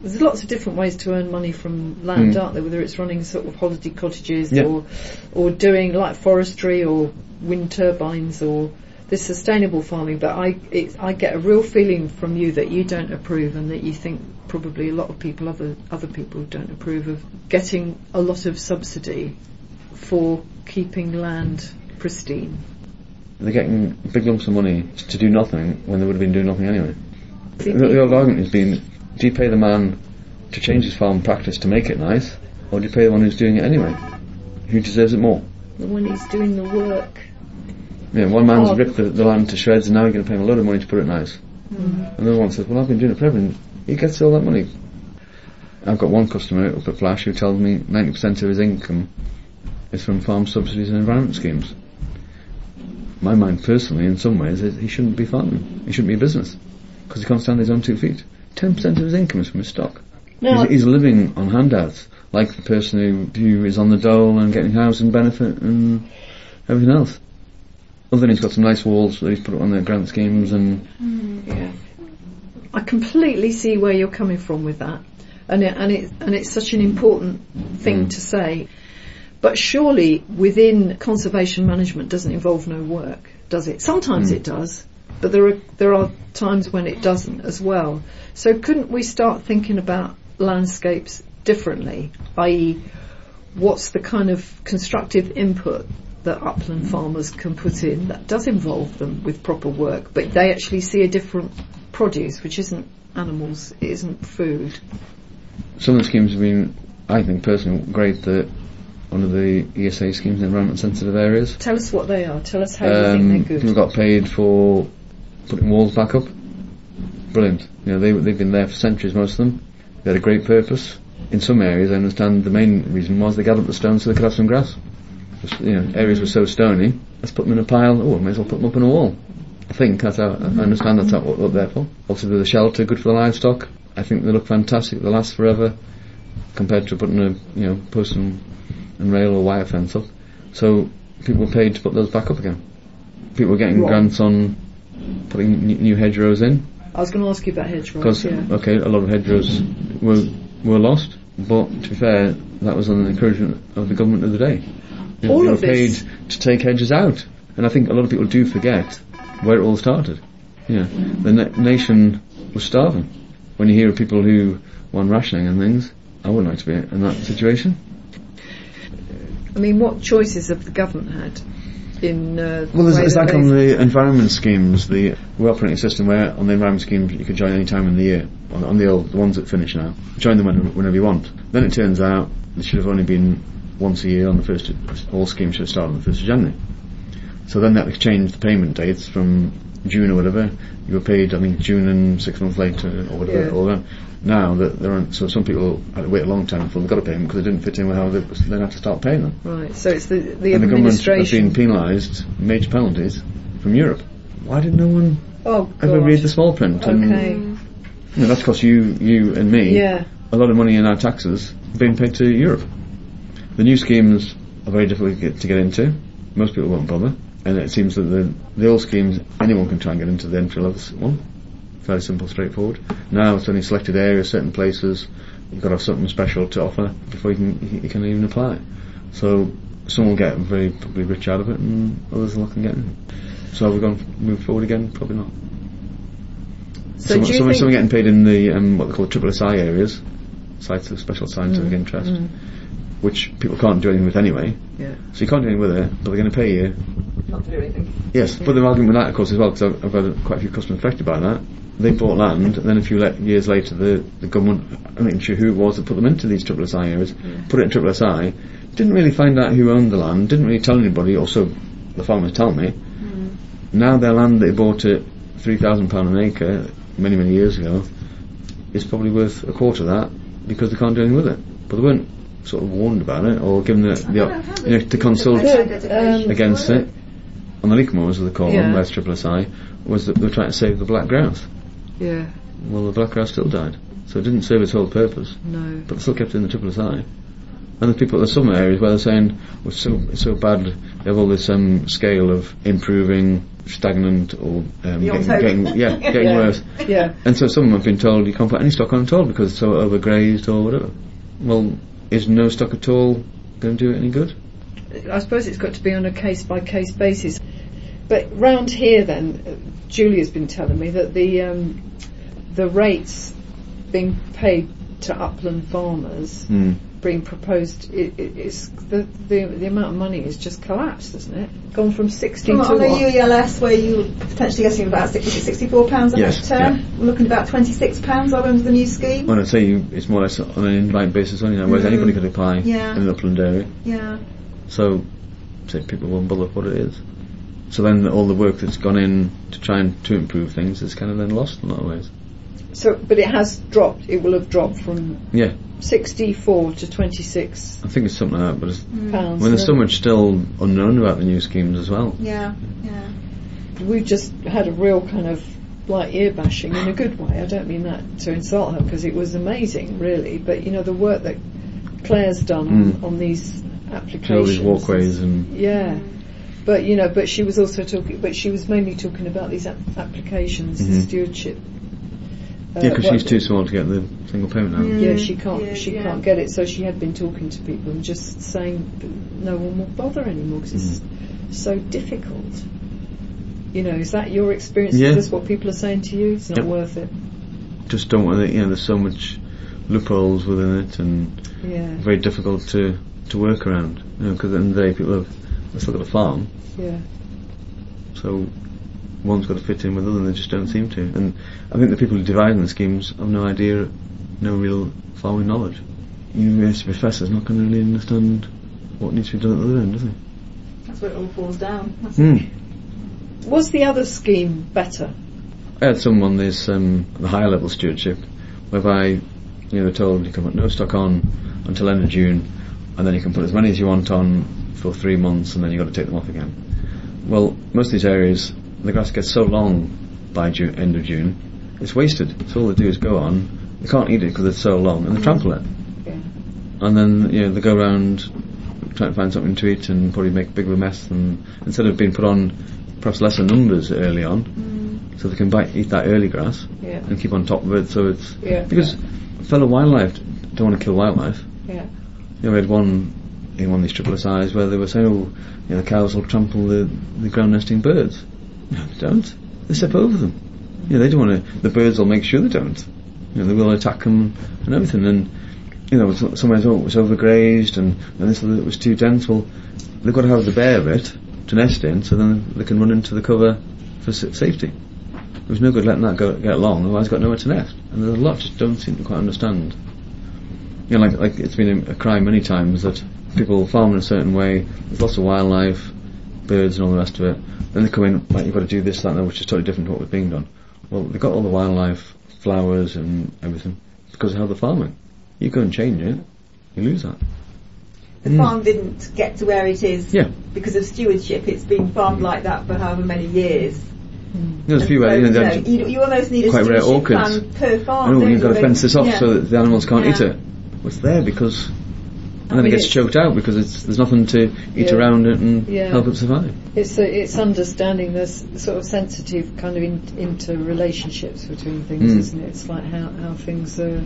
There's lots of different ways to earn money from land, aren't there? Whether it's running sort of holiday cottages or doing like forestry or wind turbines or this sustainable farming. But I get a real feeling from you that you don't approve, and that you think probably a lot of people, other people don't approve of getting a lot of subsidy for keeping land pristine. They're getting big lumps of money to do nothing when they would have been doing nothing anyway. The old argument has been, do you pay the man to change his farm practice to make it nice, or do you pay the one who's doing it anyway? Who deserves it more? The one who's doing the work. Yeah, one man's ripped the land to shreds, and now you're going to pay him a load of money to put it nice. Another one says, well, I've been doing it forever, and he gets all that money. I've got one customer up at Flash who tells me 90% of his income is from farm subsidies and environment schemes. My mind personally, in some ways, is he shouldn't be farming. He shouldn't be a business, because he can't stand on his own 2 feet. 10% of his income is from his stock. No. He's living on handouts, like the person who is on the dole and getting housing benefit and everything else. Other than he's got some nice walls that he's put up on their grant schemes and... Yeah. I completely see where you're coming from with that. And it's such an important thing to say. But surely within conservation management doesn't involve no work, does it? Sometimes it does, but there are times when it doesn't as well. So couldn't we start thinking about landscapes differently? I.e., what's the kind of constructive input that upland farmers can put in that does involve them with proper work, but they actually see a different produce, which isn't animals, it isn't food. Some of the schemes have been, I think personally, great. That one of the ESA schemes in environment sensitive areas. Tell us what they are. Tell us how you think they're good. People got paid for putting walls back up. Brilliant. You know, they've been there for centuries, most of them. They had a great purpose. In some areas, I understand the main reason was they gathered up the stones so they could have some grass. You know, areas were so stony, let's put them in a pile. Oh, I may as well put them up on a wall. I think that's how, I understand that's what they're for. Also, they're the shelter, good for the livestock. I think they look fantastic. They last forever, compared to putting a post and rail or wire fence up. So people were paid to put those back up again. People were getting grants on putting new hedgerows in. I was going to ask you about hedgerows. Because a lot of hedgerows were lost, but to be fair, that was on the encouragement of the government of the day. They were paid to take hedges out, and I think a lot of people do forget where it all started. Yeah, the nation was starving. When you hear of people who want rationing and things, I wouldn't like to be in that situation. I mean, what choices have the government had in well, it's like on the environment schemes, we're operating a system where on the environment schemes you could join any time in the year. On the ones that finish now, join them whenever you want. Then it turns out they should have only been once a year on the first. All schemes should have started on the 1st of January. So then that changed the payment dates from June or whatever. You were paid, I think, June and 6 months later or whatever. All now that there aren't, so some people had to wait a long time before they got a payment because they didn't fit in with how they then had to start paying them. Right. So it's the and administration. the government has been penalised, major penalties from Europe. Why did no one ever read the small print? Okay. And, that's cost you and me a lot of money in our taxes being paid to Europe. The new schemes are very difficult to get into. Most people won't bother. And it seems that the old schemes, anyone can try and get into the entry level one. Fairly simple, straightforward. Now it's only selected areas, certain places. You've got to have something special to offer before you can even apply. So some will get very probably rich out of it, and others will not get in. So are we going to move forward again? Probably not. So some are getting paid in the what they call SSSI areas, sites of special scientific interest, which people can't do anything with anyway. Yeah. So you can't do anything with it, but they're going to pay you. Not to do anything. Yes, but the argument with that, of course, as well, because I've got quite a few customers affected by that. They bought land, and then a few years later, the government, I'm not sure who it was that put them into these SSSI areas, put it in SSSI, didn't really find out who owned the land, didn't really tell anybody, or so the farmers tell me. Now their land they bought at £3,000 an acre many, many years ago is probably worth a quarter of that because they can't do anything with it. But they weren't sort of warned about it or given to consult against it. On the leek mowers, as they call them, that's SSSI, was that they were trying to save the black grouse. Yeah. Well, the black grouse still died, so it didn't serve its whole purpose. No. But they still kept it in the SSSI. And there's some areas where they're saying, well, it's so bad, they have all this scale of improving, stagnant, or getting worse. Yeah. And so some have been told you can't put any stock on at all because it's so overgrazed or whatever. Well, is no stock at all going to do it any good? I suppose it's got to be on a case-by-case basis. But round here then, Julia's been telling me that the rates being paid to upland farmers being proposed, it's the amount of money has just collapsed, hasn't it? Gone from 60 to on what? the UELS, where you were potentially getting about £64 a hectare, we're looking at about £26 under the new scheme. When I say it's more or less on an invite basis only now, whereas anybody could apply in an upland area. Yeah. So, say people won't bother what it is. So then all the work that's gone in to try and to improve things is kind of then lost in a lot of ways. So, but it has dropped. It will have dropped from 64 to 26. I think it's something like that, but it's pounds. when there's so much still unknown about the new schemes as well. Yeah. We've just had a real kind of like ear bashing in a good way. I don't mean that to insult her, because it was amazing, really. But you know, the work that Claire's done on these applications, all these walkways and But you know, but she was also talking. But she was mainly talking about these applications, the stewardship. Because she's too small to get the single payment out. Yeah, she can't. She can't get it. So she had been talking to people and just saying that no one will bother anymore because it's so difficult. You know, is that your experience? Yeah. Is this what people are saying to you? It's not worth it. Just don't want it. You know, there's so much loopholes within it, and very difficult to work around. You know, because at the end of the day, people have still got a farm. Yeah. So one's got to fit in with the other, and they just don't seem to. And I think the people who devise the schemes have no idea, no real farming knowledge. University professor's not going to really understand what needs to be done at the other end, does he? That's where it all falls down. Was the other scheme better? I had some on this the higher level stewardship, whereby they're told you can put no stock on until end of June, and then you can put as many as you want on for 3 months, and then you've got to take them off again. Well, most of these areas, the grass gets so long by end of June, it's wasted. So all they do is go on. They can't eat it because it's so long, and they trample it. Yeah. And then they go around trying to find something to eat and probably make a big of a mess. And instead of being put on perhaps lesser numbers early on, so they can eat that early grass and keep on top of it. So it's because fellow wildlife don't want to kill wildlife. Yeah. We had one in one of these triple SIs where they were saying, the cows will trample the ground nesting birds. No, they don't. They step over them. They don't want to. The birds will make sure they don't. They will attack them and everything. And somewhere it was overgrazed and this it was too dense. Well, they've got to have the bare bit to nest in, so then they can run into the cover for safety. It was no good letting that get along, otherwise got nowhere to nest. And there's a lot just don't seem to quite understand. Like it's been a crime many times that people farm in a certain way. There's lots of wildlife, birds and all the rest of it. Then they come in, you've got to do this, that, and that, which is totally different to what was being done. Well, they've got all the wildlife, flowers and everything because of how they're farming. You go and change it, you lose that. The farm didn't get to where it is because of stewardship. It's been farmed like that for however many years. There's a few ways, you almost need a quite rare stewardship orchids. plan per farm. You've got to fence this off so that the animals can't eat it. Well, it's there because... And then it gets choked out because there's nothing to eat around it and help it survive. It's understanding this sort of sensitive kind of interrelationships between things, isn't it? It's like how things are,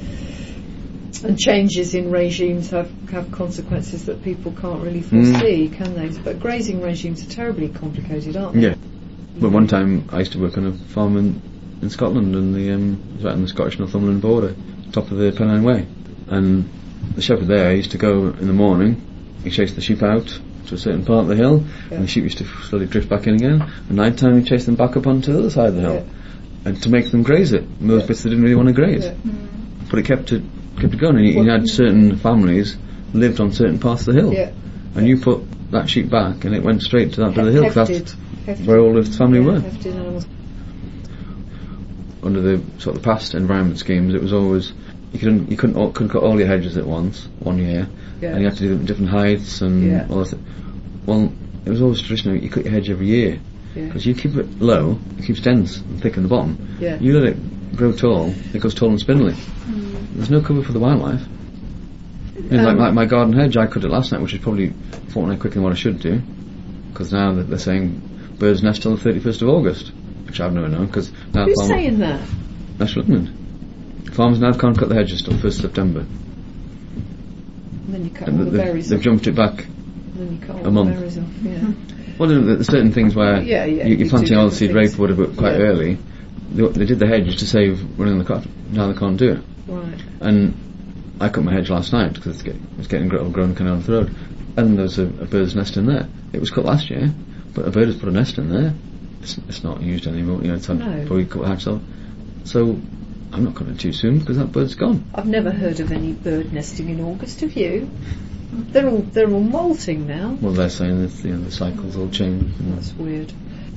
and changes in regimes have consequences that people can't really foresee, can they? But grazing regimes are terribly complicated, aren't they? Yeah. But one time I used to work on a farm in Scotland, and it was right on the Scottish-Northumberland border, top of the Pennine Way, and the shepherd there used to go in the morning, he chased the sheep out to a certain part of the hill, and the sheep used to slowly drift back in again. At night time he chased them back up onto the other side of the hill, and to make them graze it, and those bits they didn't really want to graze. But it kept it going, and you had certain families lived on certain parts of the hill, and you put that sheep back and it went straight to that bit of the hill, because that's where all the family were. Under the sort of past environment schemes, it was always you couldn't cut all your hedges at once, 1 year, and you had to do them at different heights and all that. Well, it was always traditional. You cut your hedge every year because you keep it low, it keeps dense and thick in the bottom. You let it grow tall, it goes tall and spindly. There's no cover for the wildlife. Like my garden hedge, I cut it last night, which is probably a fortnight quicker than what I should do, because now they're saying birds nest till the 31st of August, which I've never known. Because now who's saying that? National England. Farmers now can't cut the hedges till 1st September. And then you cut all the berries. They've jumped it back a month. Berries off, yeah. Well, there's certain things where you're planting oilseed rape or whatever quite early. They did the hedge to save running the cotton. Now they can't do it. Right. And I cut my hedge last night because it's getting grown kind of on the road, and there was a bird's nest in there. It was cut last year, but a bird has put a nest in there. It's not used anymore. It's had probably cut hatch off. So I'm not cutting it too soon because that bird's gone. I've never heard of any bird nesting in August. Have you? They're all molting now. Well, they're saying that the cycles all change. That's weird.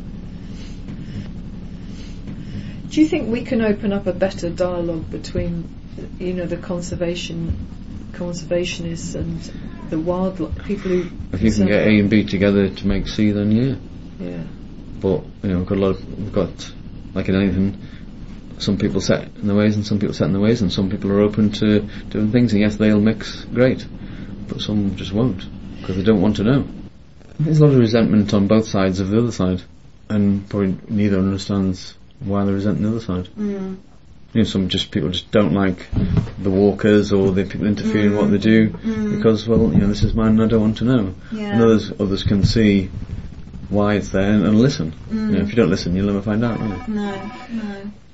Do you think we can open up a better dialogue between, the conservationists and the wildlife people who? If you can get A and B together to make C, then yeah. Yeah. But we've got like in anything, some people set in the ways and some people set in the ways, and some people are open to doing things, and yes, they'll mix great, but some just won't because they don't want to know. There's a lot of resentment on both sides of the other side, and probably neither understands why they're resenting the other side. Mm. Some people just don't like the walkers or the people interfering in what they do because, this is mine and I don't want to know. Yeah. And others can see why it's there and listen. If you don't listen, you'll never find out, will you? No.